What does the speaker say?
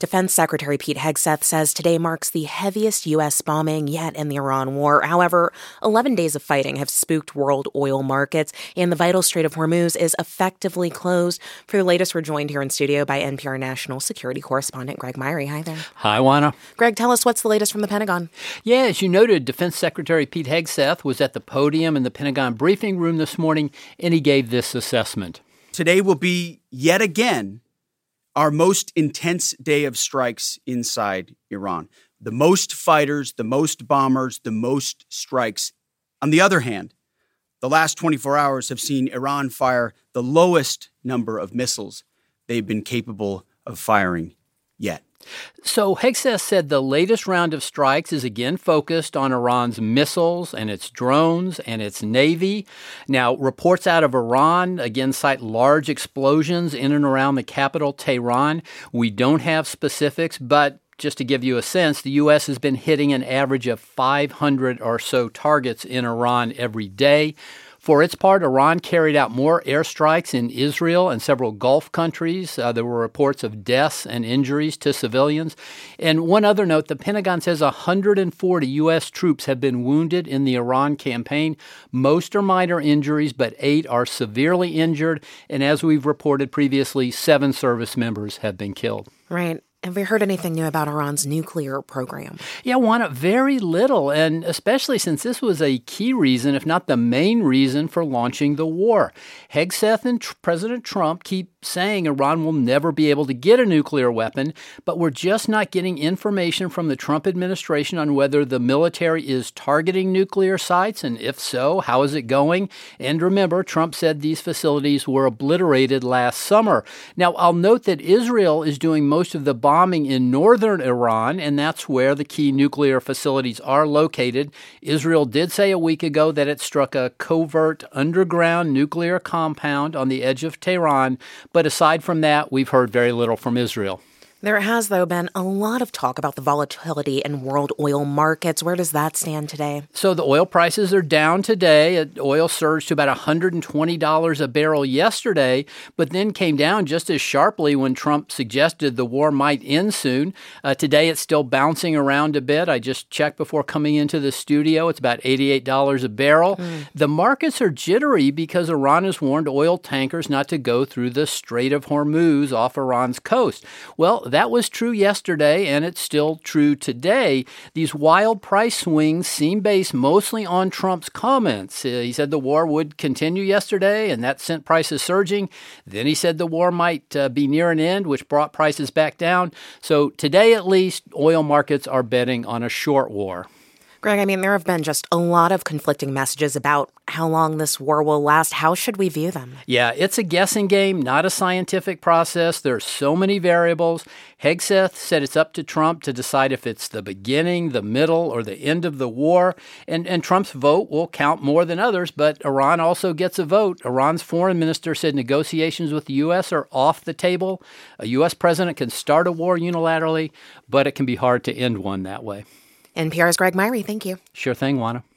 Defense Secretary Pete Hegseth says today marks the heaviest U.S. bombing yet in the Iran war. However, 11 days of fighting have spooked world oil markets, and the vital Strait of Hormuz is effectively closed. For the latest, we're joined here in studio by NPR national security correspondent Greg Myrie. Hi there. Hi, Juana. Greg, tell us what's the latest from the Pentagon. Yeah, as you noted, Defense Secretary Pete Hegseth was at the podium in the Pentagon briefing room this morning, and he gave this assessment. Today will be, yet again, our most intense day of strikes inside Iran. The most fighters, the most bombers, the most strikes. On the other hand, the last 24 hours have seen Iran fire the lowest number of missiles they've been capable of firing yet. So Hegseth said the latest round of strikes is again focused on Iran's missiles and its drones and its navy. Now, reports out of Iran again cite large explosions in and around the capital, Tehran. We don't have specifics, but just to give you a sense, the U.S. has been hitting an average of 500 or so targets in Iran every day. For its part, Iran carried out more airstrikes in Israel and several Gulf countries. There were reports of deaths and injuries to civilians. And one other note, the Pentagon says 140 U.S. troops have been wounded in the Iran campaign. Most are minor injuries, but 8 are severely injured. And as we've reported previously, 7 service members have been killed. Right. Have we heard anything new about Iran's nuclear program? Yeah, Juana, very little, and especially since this was a key reason, if not the main reason, for launching the war. Hegseth and President Trump keep saying Iran will never be able to get a nuclear weapon, but we're just not getting information from the Trump administration on whether the military is targeting nuclear sites, and if so, how is it going? And remember, Trump said these facilities were obliterated last summer. Now, I'll note that Israel is doing most of the bombing in northern Iran, and that's where the key nuclear facilities are located. Israel did say a week ago that it struck a covert underground nuclear compound on the edge of Tehran, but aside from that, we've heard very little from Israel. There has, though, been a lot of talk about the volatility in world oil markets. Where does that stand today? So the oil prices are down today. Oil surged to about $120 a barrel yesterday, but then came down just as sharply when Trump suggested the war might end soon. Today it's still bouncing around a bit. I just checked before coming into the studio. It's about $88 a barrel. The markets are jittery because Iran has warned oil tankers not to go through the Strait of Hormuz off Iran's coast. Well, that was true yesterday, and it's still true today. These wild price swings seem based mostly on Trump's comments. He said the war would continue yesterday, and that sent prices surging. Then he said the war might be near an end, which brought prices back down. So today, at least, oil markets are betting on a short war. Greg, I mean, there have been just a lot of conflicting messages about how long this war will last. How should we view them? Yeah, it's a guessing game, not a scientific process. There are so many variables. Hegseth said it's up to Trump to decide if it's the beginning, the middle, or the end of the war. And Trump's vote will count more than others, but Iran also gets a vote. Iran's foreign minister said negotiations with the U.S. are off the table. A U.S. president can start a war unilaterally, but it can be hard to end one that way. NPR's Greg Myrie, thank you. Sure thing, Juana.